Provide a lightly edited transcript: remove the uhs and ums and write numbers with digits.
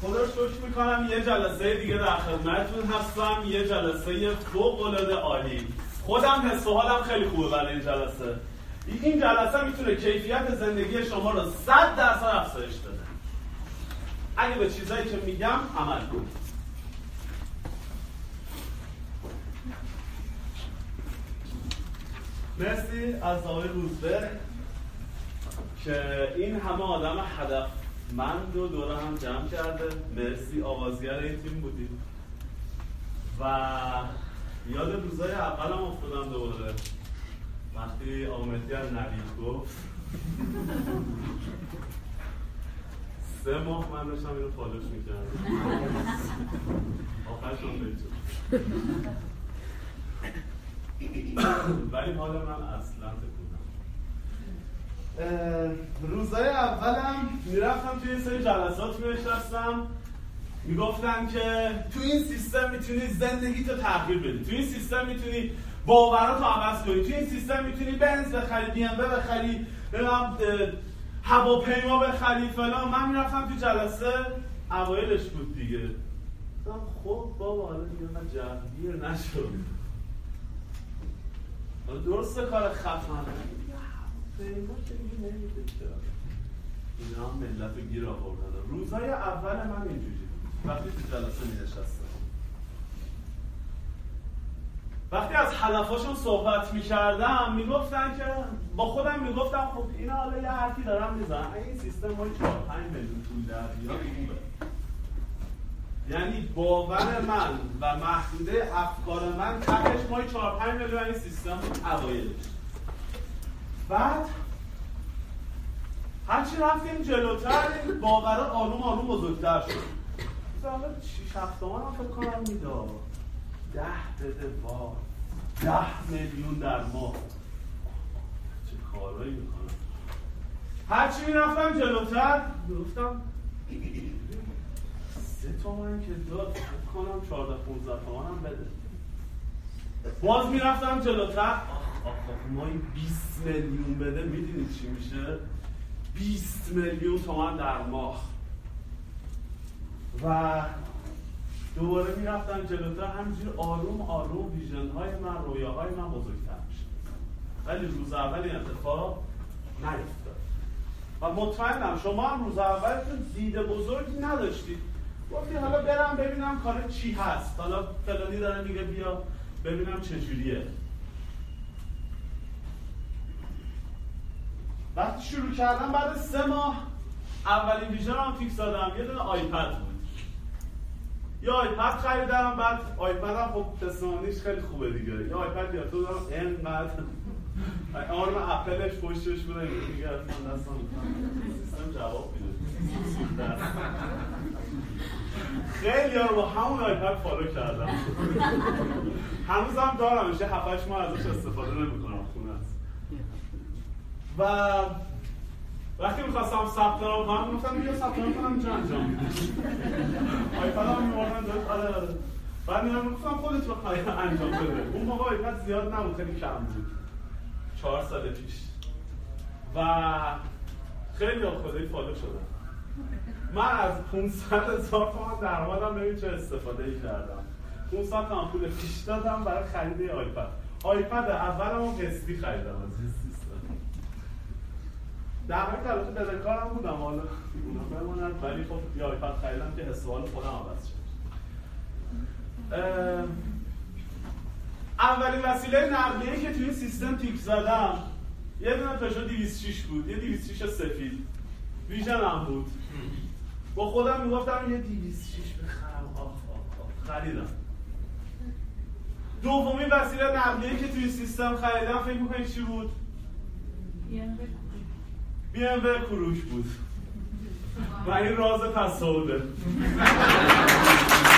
خدا رو شکر میکنم یه جلسه دیگه در خدمتتون هستم. یه جلسه فوق‌العاده عالی. خودم حس و حالم خیلی خوبه برای این جلسه. این جلسه میتونه کیفیت زندگی شما رو 100% افزایش بده. اگه به چیزایی که میگم عمل کنید. مرسی از آقای روزبه که این همه آدم هدفمند رو دوره هم جمع کرده. مرسی، آغازگر این تیم بودید و یاد روزای اولم افتادم دوباره وقتی آقا مهدی از نوید گفت 3 ماه من داشتم اینو فالوش میکردم آخرشون بهتون ولی حالا من اصلا تکونم. روزای اولم میرفتم توی سری جلسات میشستم میگفتن که تو این سیستم میتونی زندگی تو تغییر بدی، تو این سیستم میتونی باورات رو عوض کنی، تو این سیستم میتونی بنز بخری، بی ام دبلیو بخری، هواپیما بخری فلان. من میرفتم تو جلسه اوایلش بود دیگه، خب بابا حالا دیگه من جوگیر نشد، درسته کار خفنه پیما که دیگه نمیده چرا اینا هم ملت رو گیر آوردن. روزهای اول من اینجوری وقتی تو جلسه می‌نشستم، وقتی از هدفاشون صحبت می‌کردم میگفتن که با خودم میگفتم خب اینا حالا یه حرفی دارم میزنن، این سیستم ما 4-5 میلیون پول در بیاد خوبه. یعنی باور من و محدوده افکار من تقش مای 4-5 میلیون این سیستم بود اوایلش. بعد هرچی رفتیم جلوتر این باورها آروم آروم بزرگتر شد. مثلا 6-7 تومن هم فکر کنم میداد 10 بده وار 10 میلیون در ماه چه کارهایی میکنم. هرچی میرفتم جلوتر گفتم 3 تومن که داد فکر کنم 14-15 تومن هم بده. باز میرفتم جلوتر مایی 20 میلیون بده. میدونید چی میشه؟ 20 میلیون تومان در ماه. و دوباره میرفتم جلوتر، همینجور آروم آروم ویژن های من، رویاهای من بزرگتر میشه. ولی روز اول این اتفاق نیفتاد و مطمئنم شما هم روز اولتون دید بزرگی نداشتید. گفتی حالا برم ببینم کار چی هست، حالا فلانی داره میگه بیا ببینم چجوریه. وقتی شروع کردم بعد 3 ماه اولین ویژن هم فیکس دادم، یه دونه آیپد بود. یه آیپد خریدم. بعد آیپد هم خب تسمانیش خیلی خوبه دیگه. یه آیپد یا تو دارم اینقدر آرم اپلش پشتش بوده دیگه، از من دستم سیستم جواب میده. خیلی ها رو با همون آیپد فالو کردم. هنوزم دارمش، 7-8 ماه ازش استفاده نمی‌کنم، خونه است. و وقتی می‌خواستم ثبت نام کنم گفتم بیا ثبت نام کنم اینجا انجام میدم. آیپدم می‌بردن داد آره. بعد میگم گفتم خودت بخوای انجام بده. اون موقع آیپد زیاد نبود، خیلی کم بود. 4 سال پیش. و خیلی خدایی فالو شدم. من از 500,000 تومان درآمدم ببین چه استفاده‌ای کردم. 500 تومان پول پیش دادم برای خرید آیپد. آیپد اولمو قسطی خریدم از این سیستم. در حالی که البته بدهکارم بودم، حالا اونا بمونن، ولی خب یه آیپد خریدم که حس و حال خودم عوض شد. اولین وسیله نقلیه‌ای که توی این سیستم تیک زدم یه دونه پژو 206 بود، یه 206 سفید. ویژنم بود. با خودم میگفتم یه 206 بخرم. خریدم. دومین وسیله نقلیه‌ای که توی سیستم خریدم فکر می‌کنید چی بود؟ BMW کروش بود. و این راز تصاعده.